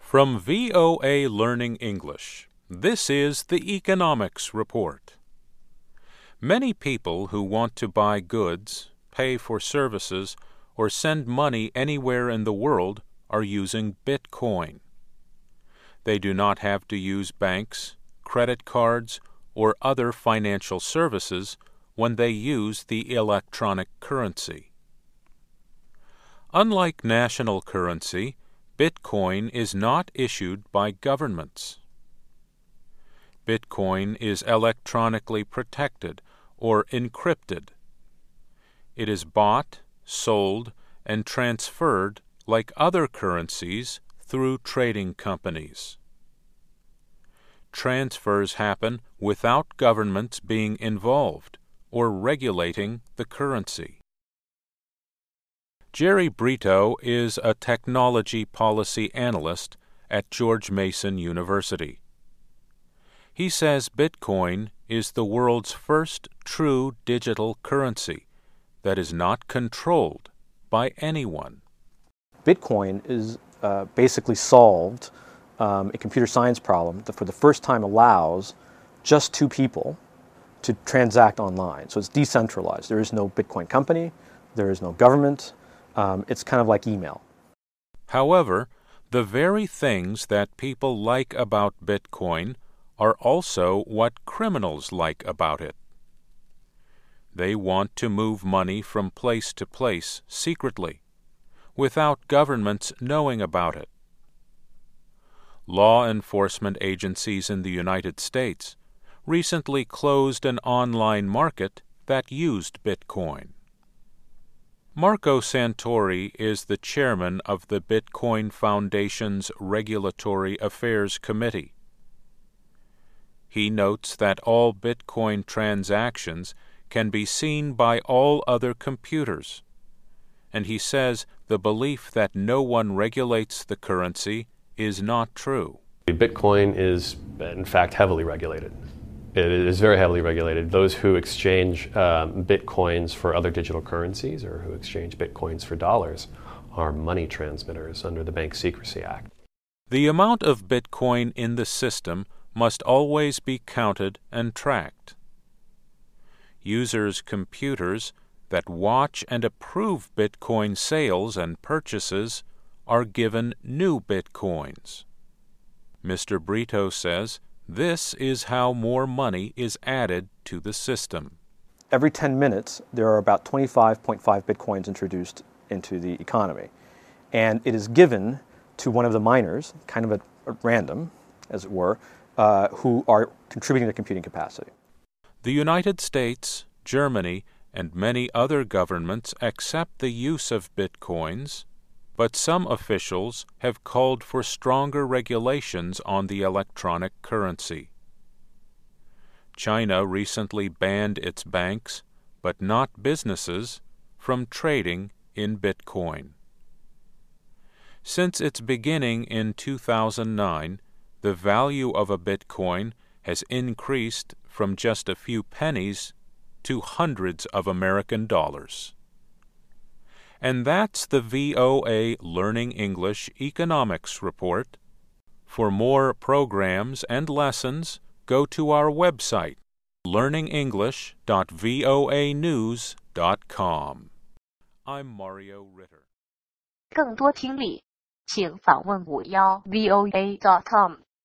From VOA Learning English, this is the Economics Report. Many people who want to buy goods, pay for services, or send money anywhere in the world are using Bitcoin. They do not have to use banks, credit cards, or other financial services when they use the electronic currency. Unlike national currency, Bitcoin is not issued by governments. Bitcoin is electronically protected or encrypted. It is bought, sold, and transferred like other currencies through trading companies. Transfers happen without governments being involved or regulating the currency. Jerry Brito is a technology policy analyst at George Mason University. He says Bitcoin is the world's first true digital currency that is not controlled by anyone. Bitcoin is basically solved a computer science problem that for the first time allows just two people to transact online. So it's decentralized. There is no Bitcoin company, there is no government. It's kind of like email. However, the very things that people like about Bitcoin are also what criminals like about it. They want to move money from place to place secretly, without governments knowing about it. Law enforcement agencies in the United States recently closed an online market that used Bitcoin. Marco Santori is the chairman of the Bitcoin Foundation's Regulatory Affairs Committee. He notes that all Bitcoin transactions can be seen by all other computers, and he says the belief that no one regulates the currency is not true. Bitcoin is, in fact, heavily regulated. It is very heavily regulated. Those who exchange bitcoins for other digital currencies or who exchange bitcoins for dollars are money transmitters under the Bank Secrecy Act. The amount of Bitcoin in the system must always be counted and tracked. Users' computers that watch and approve Bitcoin sales and purchases are given new Bitcoins. Mr. Brito says this is how more money is added to the system. Every 10 minutes, there are about 25.5 Bitcoins introduced into the economy. And it is given to one of the miners, kind of at random, as it were, who are contributing to computing capacity. The United States, Germany, and many other governments accept the use of Bitcoins, but some officials have called for stronger regulations on the electronic currency. China recently banned its banks, but not businesses, from trading in Bitcoin. Since its beginning in 2009, the value of a Bitcoin has increased from just a few pennies to hundreds of American dollars. And that's the VOA Learning English Economics Report. For more programs and lessons, go to our website, learningenglish.voanews.com. I'm Mario Ritter. 更多听力，请访问51voa.com。